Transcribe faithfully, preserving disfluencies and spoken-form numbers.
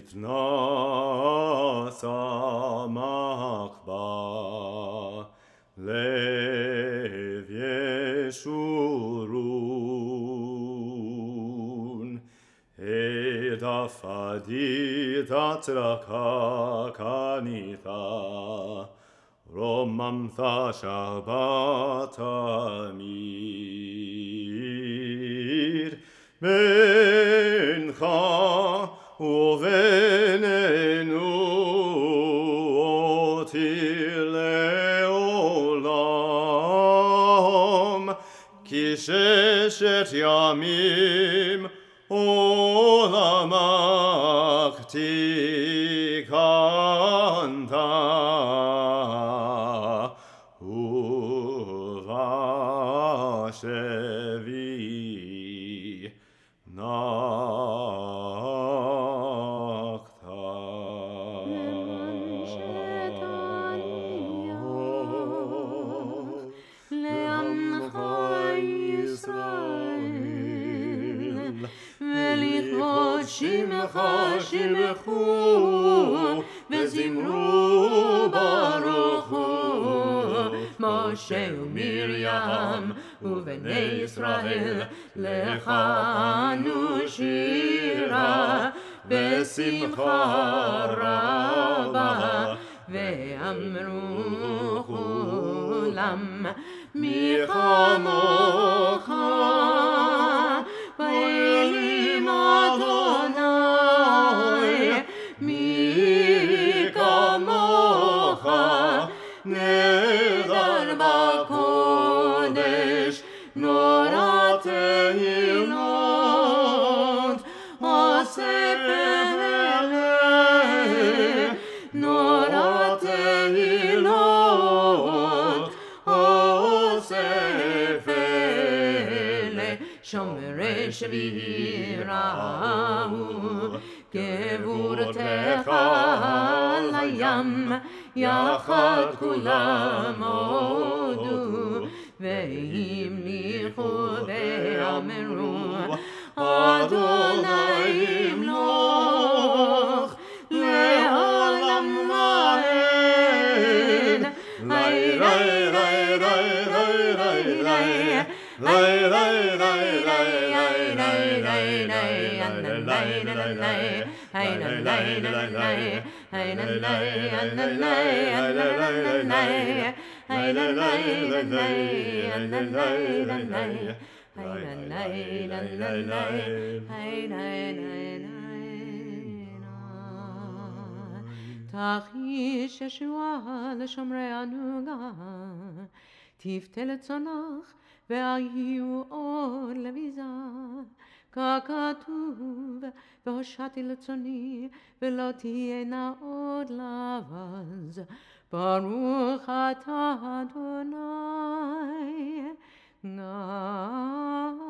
מתנס המחבה לב ישורון הדפדית צדקה קניתה רוממת שבת אמיר בינך ובינינו אותי לעולם כי ששת ימים עולמך תיקנת ובשבי נחת לעמך ישראל ולכבוד שמך שמחו וזמרו ברוך הוא משה ומרים ובני ישראל לחנו שירה בשמחה רבה ואמרו כולם מי כמוך באלים אדוני מי כמוך נדר בקודש נורא תהילות אוסף אלה נורא תהילות אוסף אלה שומרי שבירה גבורתך על הים יחד כולם הודו והמליכו ואמרו אדוני ימלוך לעולם ועד לי לי לי לי לי תחיש ישועה לשומרי הנוגה תפתה לצונך והיו עוד לביזה ככתוב והושעתי לצוני ולא תהיינה עוד לבז ברוך אתה אדוני